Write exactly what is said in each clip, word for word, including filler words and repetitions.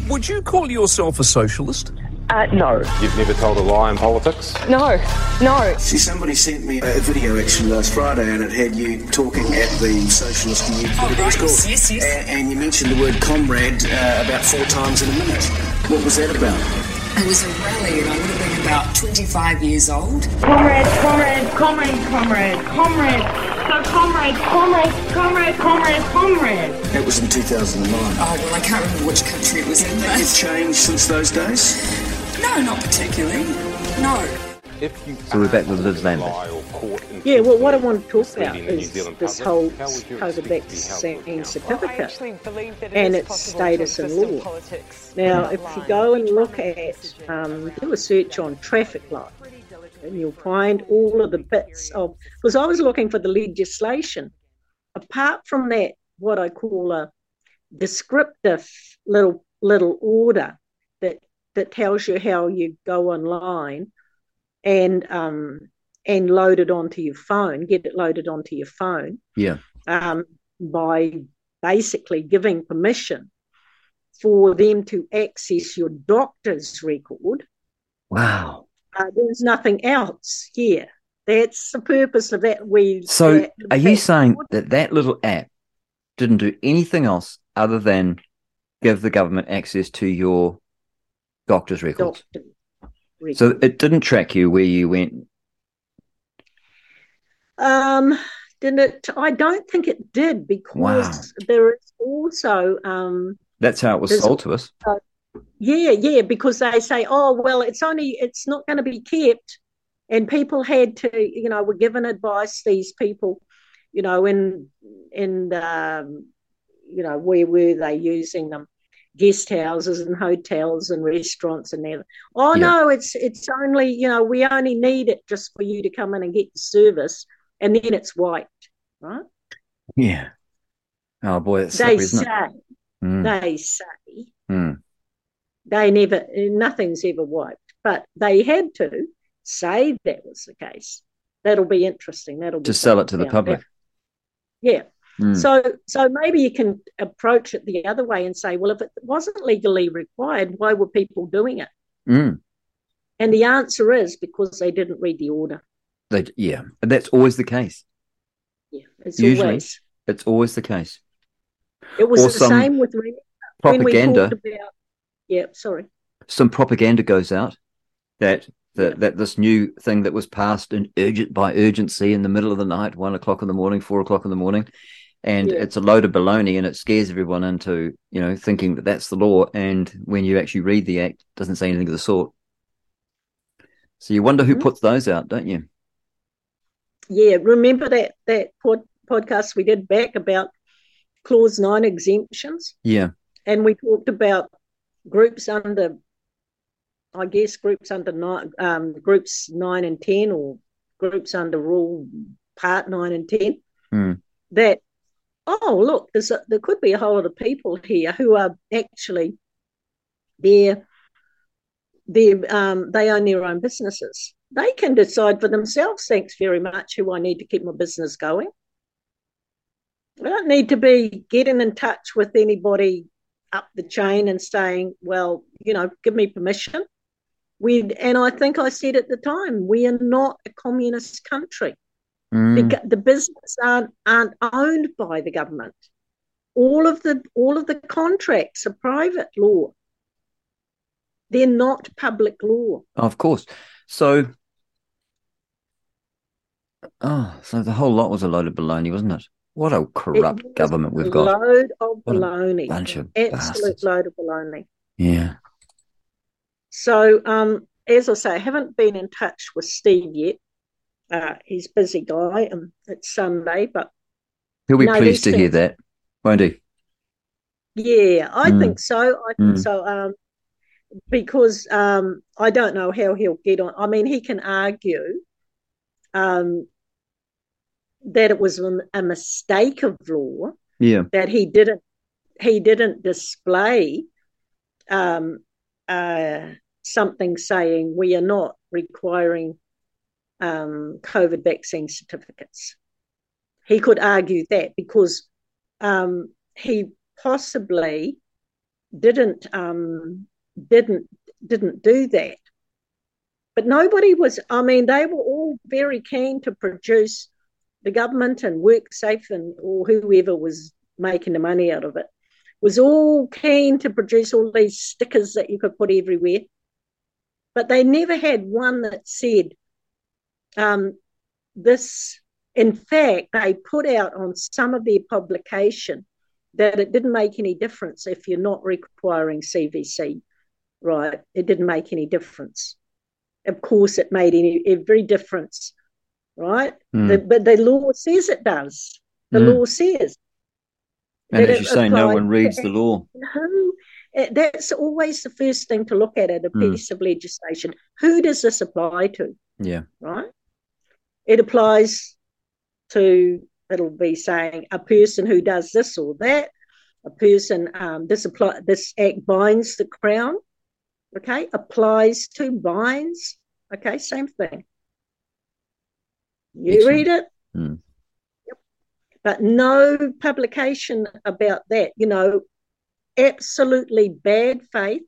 Would you call yourself a socialist? Uh, no. You've never told a lie in politics? No, no. See, somebody sent me a video actually last Friday and it had you talking at the Socialist Youth, Oh, whatever it's right. called. Yes, yes. And, and you mentioned the word comrade uh, about four times in a minute. What was that about? It was a rally and I would have been about twenty-five years old. Comrade, comrade, comrade, comrade, comrade. So comrade, comrade, comrade, comrade, comrade. That was in two thousand nine. Oh, well, I can't remember which country it was in. Has But it changed since those days? no, not particularly. No. If you So we're back with Liz Lambert. Yeah, well, what I want to talk about misleading the New is Zealand this public, whole how would you COVID expect to be held to vaccine account? certificate and its status in law. Now, if you go and look at, um, do a search on traffic light, and you'll find all of the bits of, because I was looking for the legislation. Apart from that, what I call a descriptive little little order that that tells you how you go online and um, and load it onto your phone, get it loaded onto your phone. Yeah. Um, by basically giving permission for them to access your doctor's record. Wow. Uh, there's nothing else here. That's the purpose of that. We So that, are you that- saying that that little app didn't do anything else other than give the government access to your doctor's records? doctor record. So it didn't track you where you went? Um, did it? I don't think it did because Wow. there is also um, That's how it was There's- sold to us. yeah, yeah, because they say, oh well, it's only it's not going to be kept, and people had to, you know, were given advice. These people, you know, in in um, you know, where were they using them? Guest houses and hotels and restaurants and that. Oh Yeah. no, it's it's only, you know, we only need it just for you to come in and get the service, and then it's wiped, right? Yeah. Oh boy, that's They slippery, isn't say, it? Mm, they say mm. they never, nothing's ever wiped, but they had to say that was the case. That'll be interesting. That'll be To sell it to something the out public. there. Yeah. Mm. So, so maybe you can approach it the other way and say, well, if it wasn't legally required, why were people doing it? Mm. And the answer is because they didn't read the order. They, yeah, and that's always the case. Yeah, it's Usually. always. It's always the case. It was Or the some same with when, when we Propaganda. talked about. Yeah, sorry. Some propaganda goes out that that, Yeah. that this new thing that was passed in urgent by urgency in the middle of the night, one o'clock in the morning, four o'clock in the morning, and Yeah. it's a load of baloney, and it scares everyone into, you know, thinking that that's the law. And when you actually read the act, it doesn't say anything of the sort. So you wonder who Mhm. puts those out, don't you? Yeah, remember that that pod, podcast we did back about clause nine exemptions, Yeah, and we talked about groups under, I guess groups under nine, um, groups nine and ten, or groups under rule part nine and ten. Mm. That oh look, there's a, there could be a whole lot of people here who are actually they're they um they own their own businesses. They can decide for themselves, thanks very much, who I need to keep my business going. I don't need to be getting in touch with anybody up the chain and saying, well, you know, give me permission. We and I think I said at the time, we are not a communist country. Mm. The, the business aren't aren't owned by the government. All of the all of the contracts are private law. They're not public law. Of course. So, oh, so the whole lot was a load of baloney, wasn't it? What a corrupt It was government we've a got. load of What a baloney. bunch of Absolute bastards. load of baloney. Yeah. So, um, as I say, I haven't been in touch with Steve yet. Uh, he's a busy guy, and it's Sunday, but He'll be No, pleased these to hear things- that, won't he? yeah, I Mm. think so. I think Mm. so. Um, because um, I don't know how he'll get on. I mean, he can argue um, that it was a, a mistake of law, Yeah. that he didn't he didn't display um, uh, something saying we are not requiring um, COVID vaccine certificates. He could argue that because um, he possibly didn't um, didn't didn't do that. But nobody was. I mean, they were all very keen to produce, the government and WorkSafe and or whoever was making the money out of it was all keen to produce all these stickers that you could put everywhere. But they never had one that said um, this. In fact, they put out on some of their publication that it didn't make any difference if you're not requiring C V C, right? It didn't make any difference. Of course, it made any, every difference, right? Mm. The, but the law says it does. The Mm. law says. And that as you it say, no applies one reads to- the law. Who, eh, that's always the first thing to look at at a Mm. piece of legislation. Who does this apply to, Yeah. right? It applies to, it'll be saying a person who does this or that, a person, um, this apply, this act binds the Crown, okay, applies to, binds, okay, same thing. You Excellent. read it, Mm. yep. But no publication about that, you know, absolutely bad faith.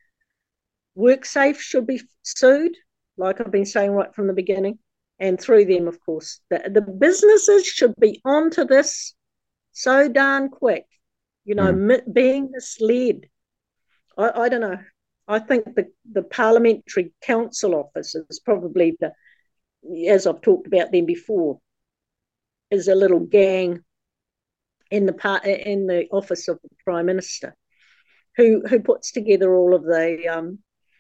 WorkSafe should be sued, like I've been saying right from the beginning. And through them, of course, the, the businesses should be onto this so darn quick, you know, Mm. mi- being misled. I, I don't know. I think the, the Parliamentary Council Office is probably the, as I've talked about them before, is a little gang in the par- in the office of the Prime Minister, who who puts together all of the um,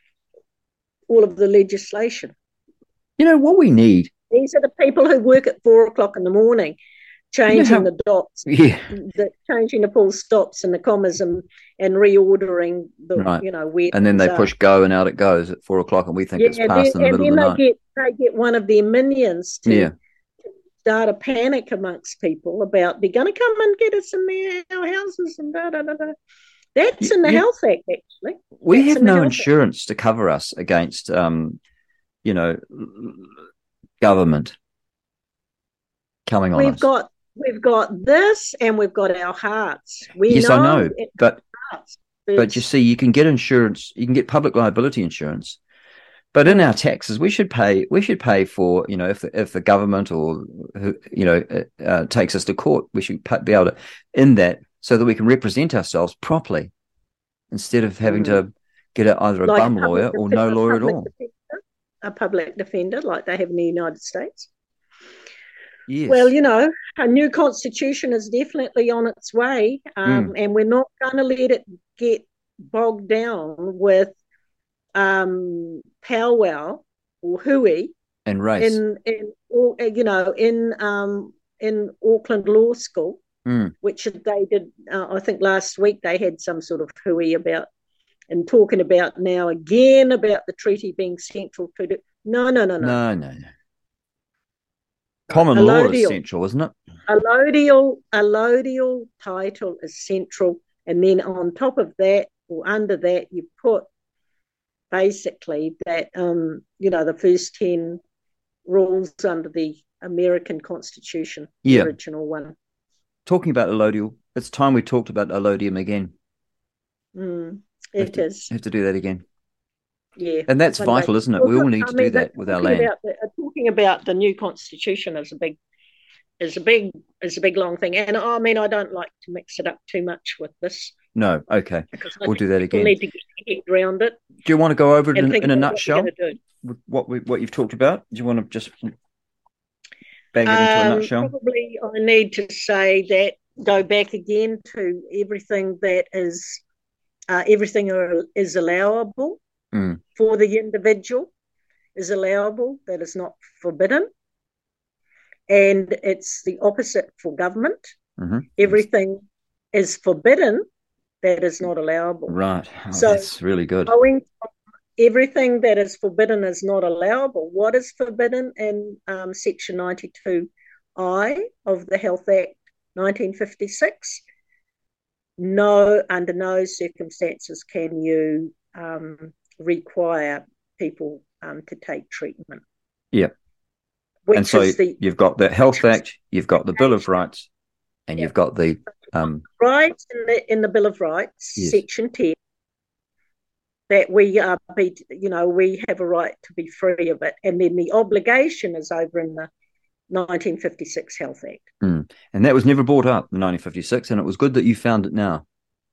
all of the legislation. You know what we need? These are the people who work at four o'clock in the morning, changing how- the dots, Yeah. the, changing the full stops and the commas and, and reordering the, Right. you know, where And then they things push go and out it goes at four o'clock and we think are. it's Yeah, past then, in the and middle then of the they night. get they get one of their minions to Yeah. start a panic amongst people about they're going to come and get us in their our houses and da da da da. That's You- in the you- Health Act, actually. We That's have in the no Health Act. insurance to cover us against, um, you know, government coming on We've us. got we've got this, and we've got our hearts. We yes, know I know, it- but hearts. but you see, you can get insurance, you can get public liability insurance, but in our taxes, we should pay. We should pay for, you know, if the, if the government or who, you know uh, uh, takes us to court, we should pay, be able to in that so that we can represent ourselves properly instead of having Mm. to get a, either a Like bum public lawyer or defe- no a lawyer at public all. defender, a public defender like they have in the United States. Yes. Well, you know, a new constitution is definitely on its way, um, Mm. and we're not going to let it get bogged down with um, powwow or hooey and race. in in all, you know in um, in Auckland Law School, Mm. which they did. Uh, I think last week they had some sort of hooey about and talking about now again about the treaty being central to the. No, no, no, no. No, no, no. Common law is Allodial. central, isn't it? Allodial, allodial title is central, and then on top of that or under that, you put basically that um, you know the first ten rules under the American Constitution, Yeah. the original one. Talking about allodial, it's time we talked about allodium again. Mm, Have it to, is, have to do that again. yeah. And that's One day. vital, isn't it? We Well, all need I to mean, do that but with our talking land. About the, uh, talking about the new constitution is a big, is a big, is a big long thing. And I mean, I don't like to mix it up too much with this No, okay. because I We'll think do that people again. need to get their head around it Do you want to go over it and in, think in a about nutshell? what we're going to do. with What we, what you've talked about? Do you want to just bang it into a Um, nutshell? probably I need to say that go back again to everything that is uh, everything are, is allowable Mm. for the individual is allowable, that is not forbidden, and it's the opposite for government. Mm-hmm. Everything is forbidden, that is not allowable. Right. Oh, So- that's really good. Going from everything that is forbidden is not allowable. What is forbidden in um, Section ninety-two I of the Health Act nineteen fifty-six? No, under no circumstances can you um, require people um, to take treatment. Yeah. Which And so is the you've got the Health Act, you've got the Bill of Rights, and Yeah. you've got the um, Rights in the, in the Bill of Rights, Yes. Section ten, that we are, be, you know, we have a right to be free of it, and then the obligation is over in the nineteen fifty-six Health Act. mm, and that was never brought up in nineteen fifty-six, and it was good that you found it now.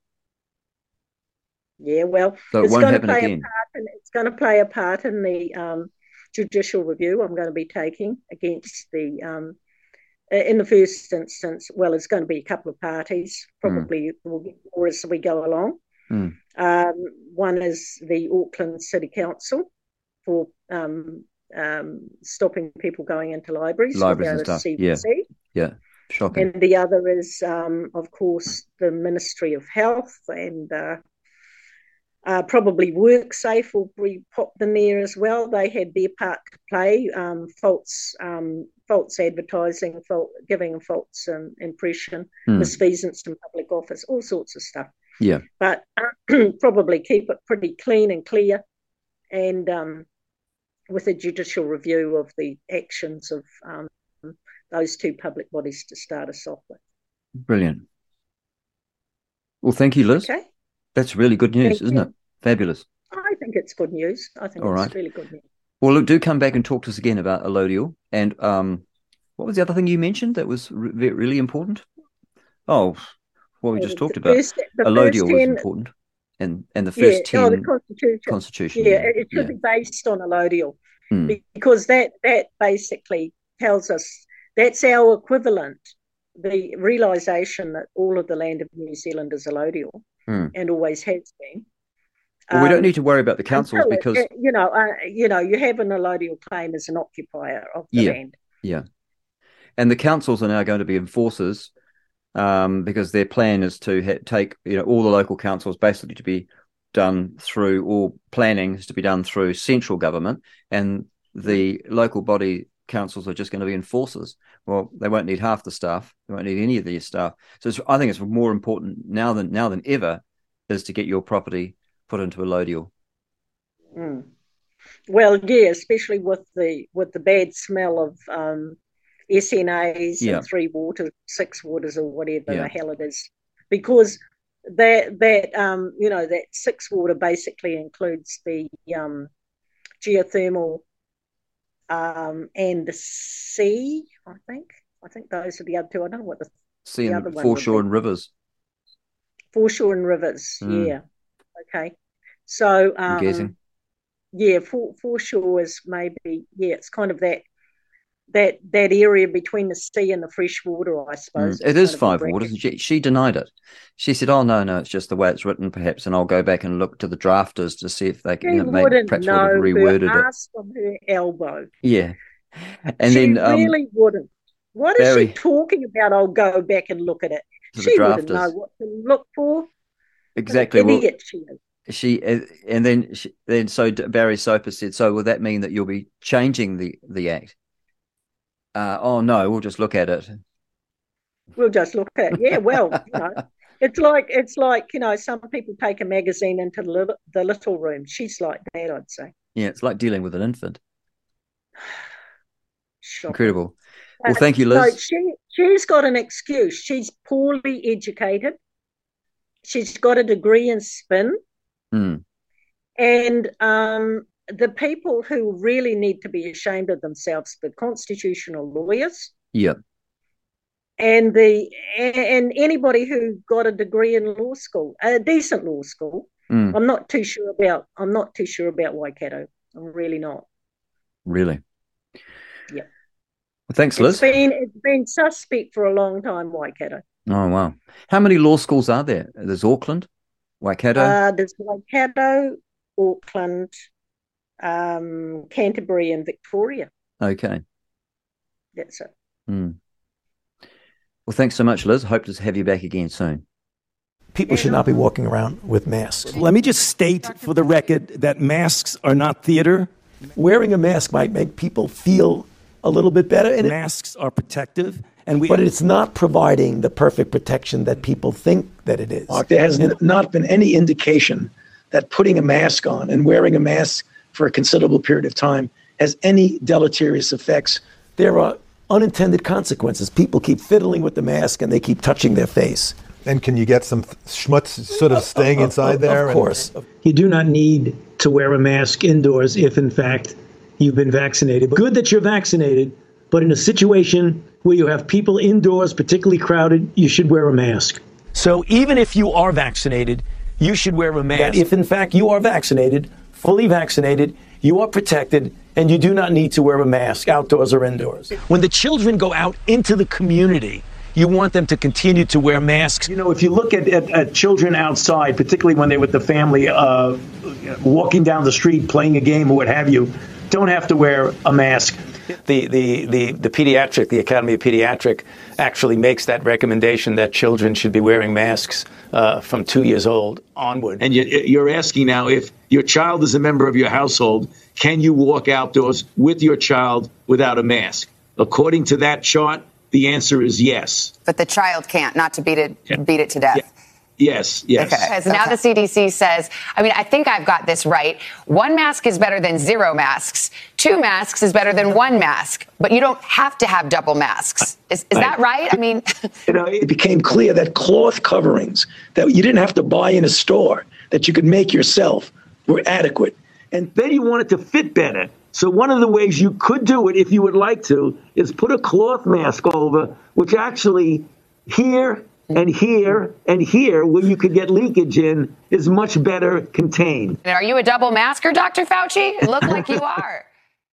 Yeah, well, So it it's won't going to happen play again. a part, and it's going to play a part in the um, judicial review I'm going to be taking against the. Um, in the first instance, well, it's going to be a couple of parties. Probably we'll get more as we go along. Mm. Um, one is the Auckland City Council for um, um, stopping people going into libraries, Libraries and without a stuff. C V C. Yeah, yeah, shocking. And the other is, um, of course, the Ministry of Health and uh, uh, probably WorkSafe will be popped in there as well. They had their part to play, um, false um, false advertising, fault, giving a false um, impression, Mm. misfeasance in public office, all sorts of stuff. Yeah, But uh, probably keep it pretty clean and clear, and um, with a judicial review of the actions of um, those two public bodies to start us off with. brilliant. Well, thank you, Liz. Okay, That's really good news, Thank isn't you. it? Fabulous. I think it's good news. I think All it's right. really good news. Well, look, do come back and talk to us again about allodial. And um, what was the other thing you mentioned that was re- really important? Oh, what we just The talked about. first- the Allodial first was ten- important. And and the first yeah, oh, ten the Constitution. Constitution. Yeah, it, it should yeah. be based on allodial Hmm. because that that basically tells us that's our equivalent, the realisation that all of the land of New Zealand is allodial Hmm. and always has been. Well, we don't Um, need to worry about the councils until it- because it- you know, uh, you know, you have an allodial claim as an occupier of the Yeah. land. Yeah. And the councils are now going to be enforcers um, because their plan is to ha- take, you know, all the local councils basically to be done through, or planning is to be done through central government, and the local body councils are just going to be enforcers. Well, they won't need half the staff. They won't need any of their staff. So it's, I think it's more important now than now than ever is to get your property put into allodial. Mm. Well, yeah, especially with the with the bad smell of um, S N As Yeah. and three waters, six waters, or whatever Yeah. the hell it is, because that that um, you know that six water basically includes the um, geothermal um, and the sea. I think I think those are the other two. I don't know what the Seeing The other one foreshore would be- and rivers, foreshore and rivers. Mm. Yeah, okay. So I'm um, guessing. yeah, for foreshore is maybe yeah, it's kind of that that that area between the sea and the fresh water, I Mm. suppose. It It's is kind of a five bracket. waters, and she, she denied it. She said, "Oh no, no, it's just the way it's written, perhaps." And I'll go back and look to the drafters to see if they can, She you know, maybe wouldn't perhaps would know have her reworded it. ass from her elbow. Yeah, and she then um, really wouldn't. What is Barry- she talking about? I'll go back and look at it. to the She wouldn't know drafters what to look for. exactly. An Well, idiot she is. she uh, and then she, then so D- Barry Soper said, "So will that mean that you'll be changing the the act?" Uh, oh no, we'll just look at it. We'll just look at it. Yeah, well, you know, it's like it's like you know, some people take a magazine into the little, the little room. She's like that, I'd say. Yeah, it's like dealing with an infant. Shocking. Incredible. Well, Uh, thank you, No, Liz. she she's got an excuse. She's poorly educated. She's got a degree in spin, Mm. and um, the people who really need to be ashamed of themselves, the constitutional lawyers, Yeah, and the and anybody who got a degree in law school, a decent law school. Mm. I'm not too sure about. I'm not too sure about Waikato. I'm really not. really. Yeah. Well, thanks, It's Liz. been it's been suspect for a long time, Waikato. Oh wow, how many law schools are there? There's Auckland, Waikato. Uh, there's Waikato, Auckland, um, Canterbury, and Victoria. okay. That's it. Mm. Well, thanks so much, Liz. Hope to have you back again soon. People should not be walking around with masks. Let me just state for the record that masks are not theater. Wearing a mask might make people feel a little bit better, and it, Masks are protective, and we. but it's not providing the perfect protection that people think that it is. There has not been any indication that putting a mask on and wearing a mask for a considerable period of time has any deleterious effects. There are unintended consequences. People keep fiddling with the mask and they keep touching their face. And can you get some schmutz sort of staying inside there? Of course. And... You do not need to wear a mask indoors if, in fact, you've been vaccinated. Good that you're vaccinated, but in a situation where you have people indoors, particularly crowded, you should wear a mask. So even if you are vaccinated, you should wear a mask. That if, in fact, you are vaccinated, fully vaccinated, you are protected, and you do not need to wear a mask outdoors or indoors. When the children go out into the community, you want them to continue to wear masks. You know, if you look at, at, at children outside, particularly when they're with the family, uh, walking down the street, playing a game or what have you, don't have to wear a mask. The, the, the, the pediatric, the Academy of Pediatric actually makes that recommendation that children should be wearing masks uh, from two years old onward. And you, you're asking now, if your child is a member of your household, can you walk outdoors with your child without a mask? According to that chart, the answer is yes. But the child can't, not to beat it, yeah. beat it to death. Yeah. Yes, yes. Okay. Because now okay. the C D C says, I mean, I think I've got this right. One mask is better than zero masks. Two masks is better than one mask. But you don't have to have double masks. Is, is that right? I mean, you know, it became clear that cloth coverings that you didn't have to buy in a store, that you could make yourself, were adequate. And then you want it to fit better. So one of the ways you could do it, if you would like to, is put a cloth mask over, which actually here and here and here, where you could get leakage in, is much better contained. And are you a double masker, Doctor Fauci? It looked like you are.